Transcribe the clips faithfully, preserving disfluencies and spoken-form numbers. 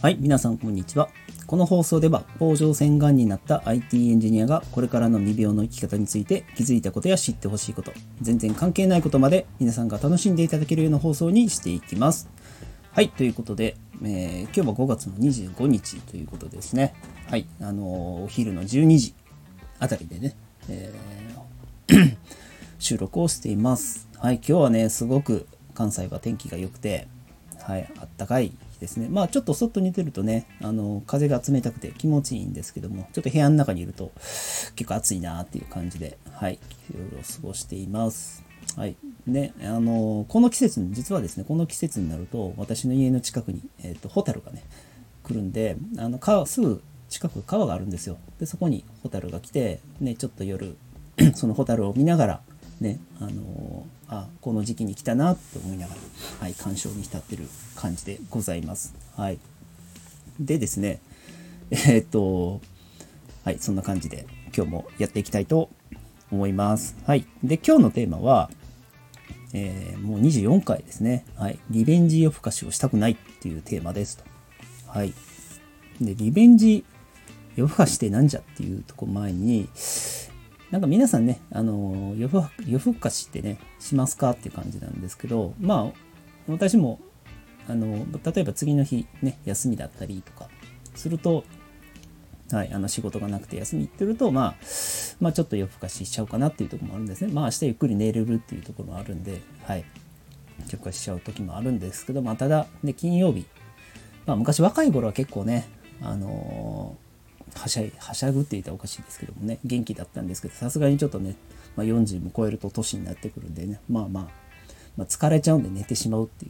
はい、皆さんこんにちは。この放送では甲状腺がんになった アイティー エンジニアがこれからの未病の生き方について気づいたことや知ってほしいこと、全然関係ないことまで皆さんが楽しんでいただけるような放送にしていきます。はい、ということで、えー、今日はごがつのにじゅうごにちということですね。はい、あのー、お昼のじゅうにじあたりでね、えー、収録をしています。はい、今日はね、すごく関西は天気が良くて、はい、あったかいですね。まあちょっと外に出るとね、あの風が冷たくて気持ちいいんですけども、ちょっと部屋の中にいると結構暑いなっていう感じで、はい、いろいろ過ごしています。はい。ね、あのこの季節、実はですね、この季節になると私の家の近くに、えーと、ホタルがね来るんで、あの川すぐ近く川があるんですよ。でそこにホタルが来て、ね、ちょっと夜そのホタルを見ながらね、あのー、あこの時期に来たなと思いながら、はい、鑑賞に浸ってる感じでございます。はい、でですね、えー、っとはいそんな感じで今日もやっていきたいと思います。はい、で今日のテーマは、えー、もうにじゅうよんかいですね。はい、リベンジ夜更かしをしたくないっていうテーマですと。はい、でリベンジ夜更かしってなんじゃっていうとこ前に、なんか皆さんね、あの夜ふ夜更かしってねしますかっていう感じなんですけど、まあ私もあの例えば次の日ね休みだったりとかすると、はい、あの仕事がなくて休み行ってると、まあ、まあちょっと夜更かししちゃうかなっていうところもあるんですね。まあ明日ゆっくり寝れるっていうところもあるんで、はい、夜更かししちゃう時もあるんですけど、まあただね金曜日、まあ昔若い頃は結構ね、あのーはしゃいはしゃぐって言ったらおかしいですけどもね、元気だったんですけど、さすがにちょっとね、まあ、よんじゅうも超えると年になってくるんでね、まあまあ、まあ、疲れちゃうんで寝てしまうっていう、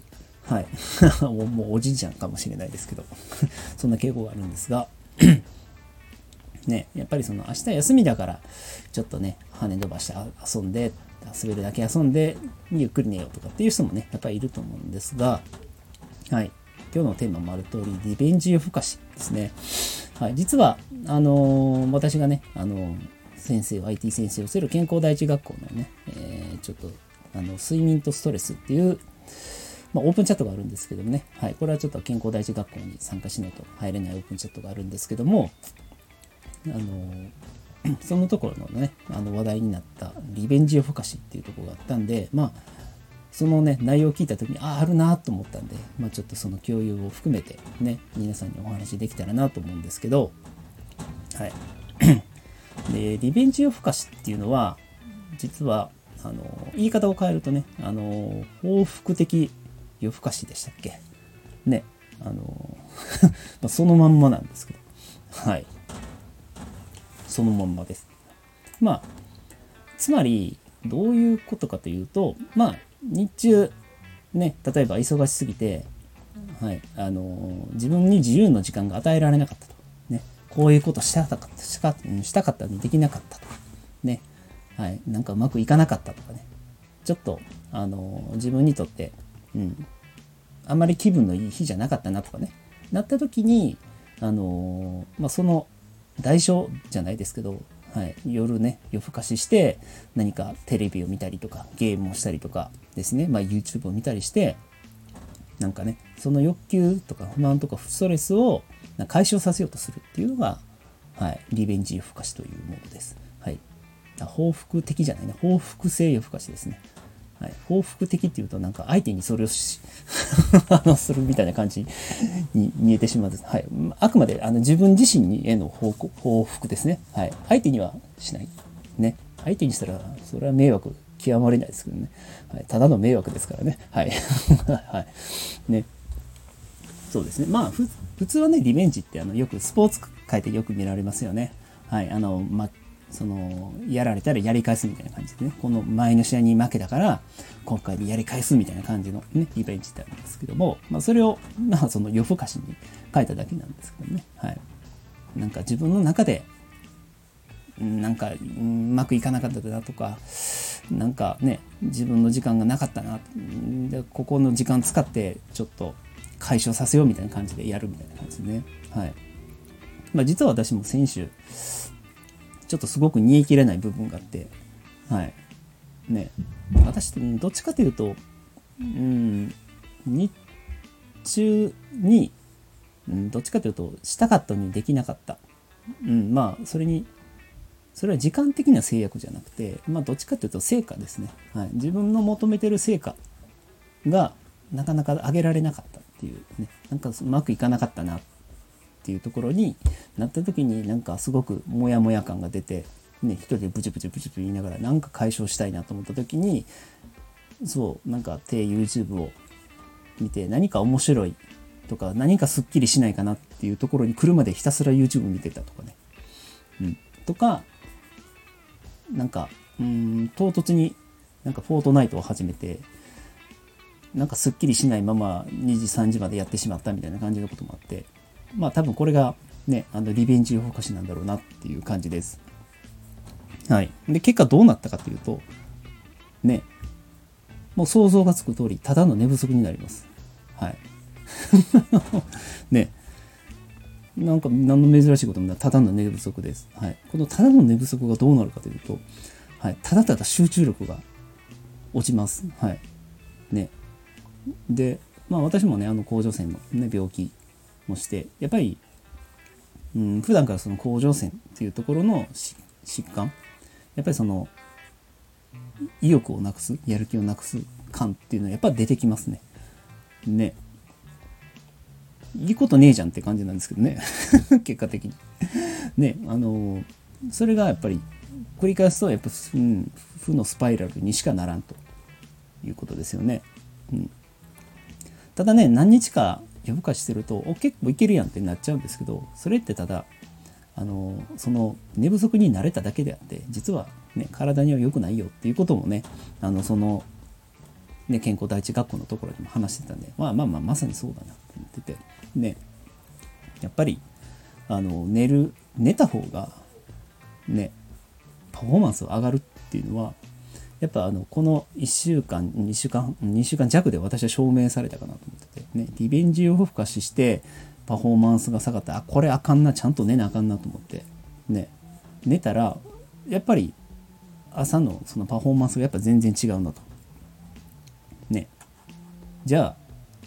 はいもうおじいちゃんかもしれないですけどそんな傾向があるんですがね、やっぱりその明日休みだからちょっとね羽伸ばして遊んで滑るだけ遊んでゆっくり寝ようとかっていう人もねやっぱりいると思うんですが、はい、今日のテーマもある通りリベンジ夜更かしですね。はい、実はあのー、私がね、あのー、先生を アイティー 先生をする健康第一学校のね、えー、ちょっとあの睡眠とストレスっていう、まあ、オープンチャットがあるんですけどもね、はい、これはちょっと健康第一学校に参加しないと入れないオープンチャットがあるんですけども、あのー、そのところのねあの話題になったリベンジ夜更かしっていうところがあったんで、まあそのね内容を聞いた時にあああるなと思ったんで、まあ、ちょっとその共有を含めてね皆さんにお話できたらなと思うんですけど、はいでリベンジ夜更かしっていうのは実はあの言い方を変えるとね、あの報復的夜更かしでしたっけね、あのそのまんまなんですけど、はいそのまんまです。まあつまりどういうことかというと、まあ日中ね、例えば忙しすぎて、はい、あのー、自分に自由の時間が与えられなかったと、ね、こういうことしたかったしかしたかったのにできなかったとか、ね、はい、なんかうまくいかなかったとかね、ちょっと、あのー、自分にとって、うん、あんまり気分のいい日じゃなかったなとかね、なった時に、あのー、まあ、その代償じゃないですけど、はい、夜ね夜更かしして何かテレビを見たりとかゲームをしたりとかですね、まあ、YouTube を見たりしてなんかねその欲求とか不満とかストレスを解消させようとするっていうのが、はい、リベンジ夜更かしというものです。はい、報復的じゃないね報復性夜更かしですね。はい、報復的っていうとなんか相手にそれをしあのするみたいな感じに見えてしまうんです。はい、あくまであの自分自身への報報復ですね。はい、相手にはしないね。相手にしたらそれは迷惑極まりないですけどね。はい、ただの迷惑ですからね。はいはいね。そうですね。まあふ普通はねリベンジってあのよくスポーツ界でよく見られますよね。はい、あのまあそのやられたらやり返すみたいな感じでね、この前の試合に負けたから今回でやり返すみたいな感じのねリベンジってあるんですけども、まあ、それをまあその夜更かしに変えただけなんですけどね、はい、なんか自分の中でなんかうまくいかなかったなとか、なんかね自分の時間がなかったなでここの時間使ってちょっと解消させようみたいな感じでやるみたいな感じでね、はい、まあ、実は私も先週ちょっとすごく煮え切れない部分があって、はいね、私どっちかというと、うん、日中にうん、どっちかというとしたかったのにできなかった、うん、まあそれにそれは時間的な制約じゃなくて、まあ、どっちかというと成果ですね、はい、自分の求めてる成果がなかなか上げられなかったっていうね、なんかうまくいかなかったなっていうところになった時に、なんかすごくモヤモヤ感が出て、ね、一人でブチブチブチブチ言いながらなんか解消したいなと思った時に、そうなんか低 YouTube を見て何か面白いとか何かすっきりしないかなっていうところに来るまでひたすら YouTube 見てたとかね、うん、とかなんかうーん唐突になんかフォートナイトを始めてなんかすっきりしないままにじさんじまでやってしまったみたいな感じのこともあって、まあ多分これがねあのリベンジを犯しなんだろうなっていう感じです。はい。で結果どうなったかというとね、もう想像がつく通りただの寝不足になります。はい。ね。なんか何の珍しいこともないただの寝不足です。はい。このただの寝不足がどうなるかというと、はい、ただただ集中力が落ちます。はい。ね。で、まあ私もねあの甲状腺の、ね、病気もしてやっぱり、うん、普段からその甲状腺っていうところの疾患、やっぱりその意欲をなくす、やる気をなくす感っていうのはやっぱ出てきますね。ね。いいことねえじゃんって感じなんですけどね。結果的に。ね、あのそれがやっぱり繰り返すとやっぱ、うん、負のスパイラルにしかならんということですよね。うん、ただね、何日か夜更かししてるとお結構いけるやんってなっちゃうんですけど、それってただあのその寝不足に慣れただけであって実は、ね、体には良くないよっていうこともね、あのそのね健康第一学校のところでも話してたんで、まあまあまあまさにそうだなと思っててね、やっぱりあの寝る寝た方がねパフォーマンスが上がるっていうのはやっぱあのこのいっしゅうかんにしゅうかんにしゅうかん弱で私は証明されたかなと思っててね、リベンジを付加してパフォーマンスが下がった、あこれあかんな、ちゃんと寝なあかんなと思ってね、寝たらやっぱり朝のそのパフォーマンスがやっぱ全然違うなとね。じゃあ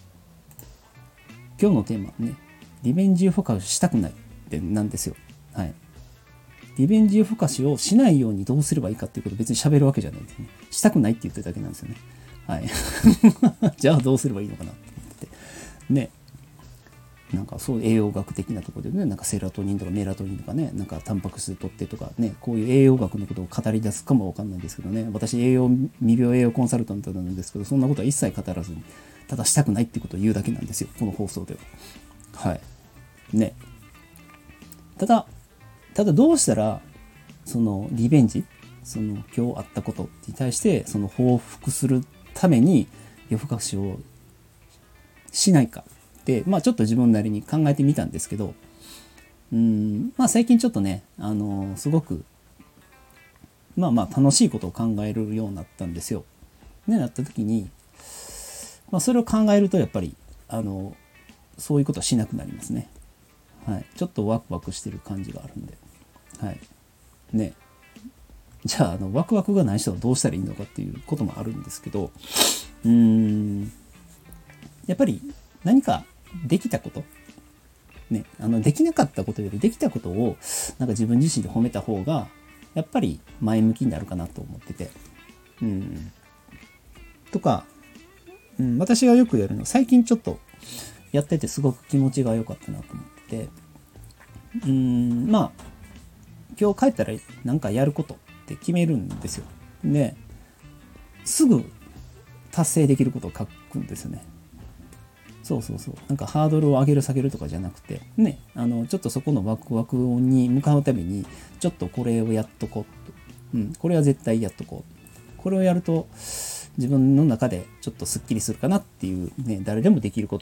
今日のテーマはね、リベンジフォカスしたくないってなんですよ。はい。リベンジフォカスをしないようにどうすればいいかっていうことを別に喋るわけじゃないんですね。したくないって言ってるだけなんですよね。はい。じゃあどうすればいいのかなって思ってて。ね。なんかそう栄養学的なところでね、なんかセロトニンとかメラトニンとかね、なんかタンパク質取ってとかね、こういう栄養学のことを語り出すかもわかんないんですけどね、私栄養未病栄養コンサルタントなんですけど、そんなことは一切語らずに、ただしたくないってことを言うだけなんですよ、この放送では。はい。ね。ただ、ただどうしたら、そのリベンジ、その今日あったことに対して、その報復するために夜更かしをしないか。でまあ、ちょっと自分なりに考えてみたんですけど、うーん、まあ、最近ちょっとね、あのすごくまあまあ楽しいことを考えるようになったんですよ。でなった時に、まあ、それを考えるとやっぱりあのそういうことはしなくなりますね。はい、ちょっとワクワクしてる感じがあるんで、はいね、じゃあ、あのワクワクがない人はどうしたらいいのかっていうこともあるんですけど、うーんやっぱり何かできたこと、ね、あのできなかったことよりできたことをなんか自分自身で褒めた方がやっぱり前向きになるかなと思ってて、うん、とか、うん、私がよくやるのは最近ちょっとやっててすごく気持ちが良かったなと思ってて、うん、まあ今日帰ったらなんかやることって決めるんですよ。ですぐ達成できることを書くんですよね。そうそうそう、なんかハードルを上げる下げるとかじゃなくてね、あのちょっとそこのワクワクに向かうためにちょっとこれをやっとこうと、うん、これは絶対やっとこう、これをやると自分の中でちょっとスッキリするかなっていうね、誰でもできること、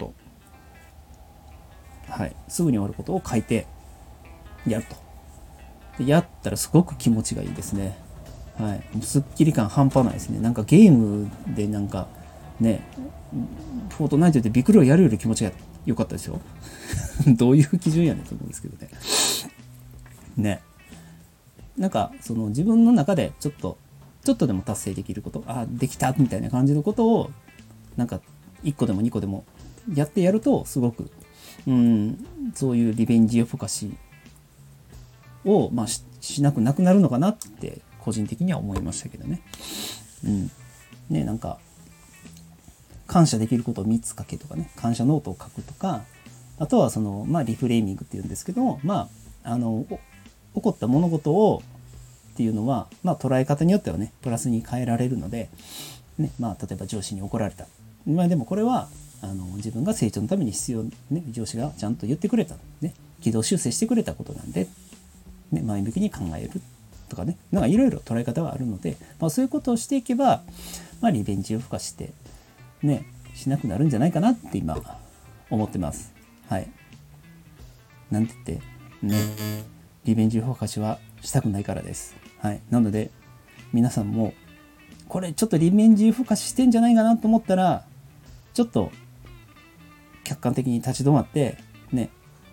はい、すぐに終わることを書いてやると。でやったらすごく気持ちがいいですね。はい、もうスッキリ感半端ないですね。なんかゲームでなんかね、フォートナイトでビクロをやるより気持ちが良かったですよ。どういう基準やねんと思うんですけどね。ね。なんかその自分の中でちょっとちょっとでも達成できること、あできたみたいな感じのことをなんかいっこでもにこでもやってやるとすごくうん、そういうリベンジ夜更かしを、まあ、し, しなくなくなるのかなって個人的には思いましたけどね。うん、ね、なんか感謝できることをみっつ書けとかね、感謝ノートを書くとか、あとはその、まあ、リフレーミングっていうんですけども、まあ、あの起こった物事をっていうのは、まあ、捉え方によってはねプラスに変えられるので、ね、まあ、例えば上司に怒られた、まあ、でもこれはあの自分が成長のために必要、ね、上司がちゃんと言ってくれた、ね、軌道修正してくれたことなんで、ね、前向きに考えるとかね、なんかいろいろ捉え方はあるので、まあ、そういうことをしていけば、まあ、リベンジ夜更かしてねしなくなるんじゃないかなって今思ってます。はい。なんて言ってね、リベンジ夜更かしはしたくないからです。はい。なので皆さんもこれちょっとリベンジ夜更かししてんじゃないかなと思ったら、ちょっと客観的に立ち止まってね、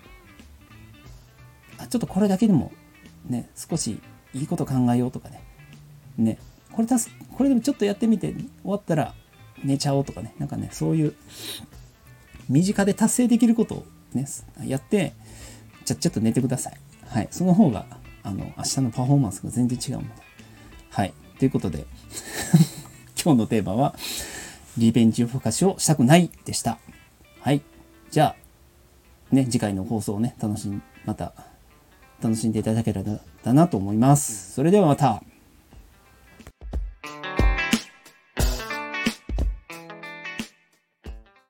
あ、ちょっとこれだけでもね少しいいこと考えようとかね、ね、これたすこれでもちょっとやってみて終わったら寝ちゃおうとかね、なんかねそういう身近で達成できることをねやってちゃっちゃと寝てください。はい、その方があの明日のパフォーマンスが全然違うので、はい、ということで今日のテーマはリベンジ夜更かしをしたくないでした。はい、じゃあね次回の放送をね楽しんまた楽しんでいただけたらなと思います。それではまた。